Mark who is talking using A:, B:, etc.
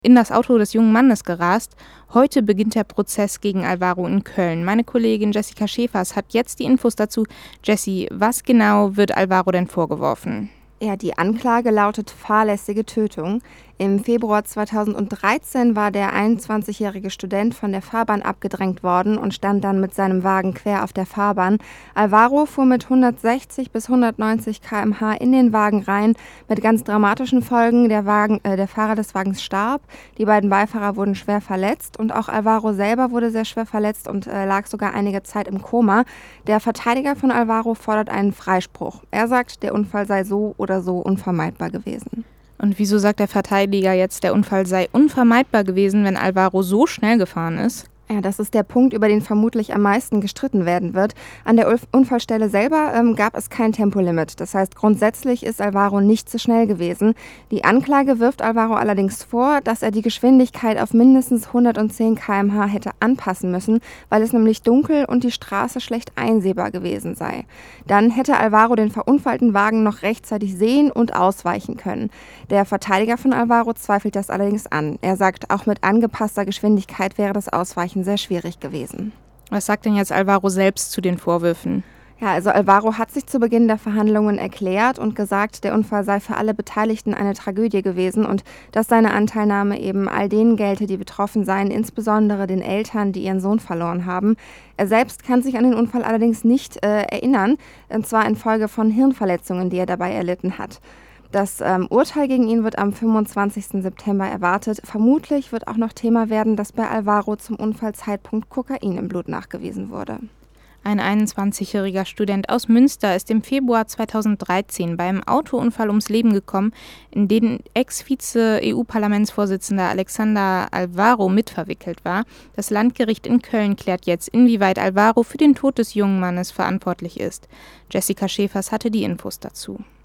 A: in das Auto des jungen Mannes gerast. Heute beginnt der Prozess gegen Alvaro in Köln. Meine Kollegin Jessica Schäfers hat jetzt die Infos dazu. Jessie, was genau wird Alvaro denn vorgeworfen?
B: Ja, die Anklage lautet fahrlässige Tötung. Im Februar 2013 war der 21-jährige Student von der Fahrbahn abgedrängt worden und stand dann mit seinem Wagen quer auf der Fahrbahn. Alvaro fuhr mit 160 bis 190 km/h in den Wagen rein, mit ganz dramatischen Folgen. Der Fahrer des Wagens starb, die beiden Beifahrer wurden schwer verletzt und auch Alvaro selber wurde sehr schwer verletzt und lag sogar einige Zeit im Koma. Der Verteidiger von Alvaro fordert einen Freispruch. Er sagt, der Unfall sei so oder so unvermeidbar gewesen.
A: Und wieso sagt der Verteidiger jetzt, der Unfall sei unvermeidbar gewesen, wenn Alvaro so schnell gefahren ist?
B: Ja, das ist der Punkt, über den vermutlich am meisten gestritten werden wird. An der Unfallstelle selber gab es kein Tempolimit. Das heißt, grundsätzlich ist Alvaro nicht zu schnell gewesen. Die Anklage wirft Alvaro allerdings vor, dass er die Geschwindigkeit auf mindestens 110 km/h hätte anpassen müssen, weil es nämlich dunkel und die Straße schlecht einsehbar gewesen sei. Dann hätte Alvaro den verunfallten Wagen noch rechtzeitig sehen und ausweichen können. Der Verteidiger von Alvaro zweifelt das allerdings an. Er sagt, auch mit angepasster Geschwindigkeit wäre das Ausweichen sehr schwierig gewesen.
A: Was sagt denn jetzt Alvaro selbst zu den Vorwürfen?
B: Ja, also Alvaro hat sich zu Beginn der Verhandlungen erklärt und gesagt, der Unfall sei für alle Beteiligten eine Tragödie gewesen und dass seine Anteilnahme eben all denen gelte, die betroffen seien, insbesondere den Eltern, die ihren Sohn verloren haben. Er selbst kann sich an den Unfall allerdings nicht erinnern, und zwar infolge von Hirnverletzungen, die er dabei erlitten hat. Das Urteil gegen ihn wird am 25. September erwartet. Vermutlich wird auch noch Thema werden, dass bei Alvaro zum Unfallzeitpunkt Kokain im Blut nachgewiesen wurde.
A: Ein 21-jähriger Student aus Münster ist im Februar 2013 beim Autounfall ums Leben gekommen, in den Ex-Vize-EU-Parlamentsvorsitzender Alexander Alvaro mitverwickelt war. Das Landgericht in Köln klärt jetzt, inwieweit Alvaro für den Tod des jungen Mannes verantwortlich ist. Jessica Schäfers hatte die Infos dazu.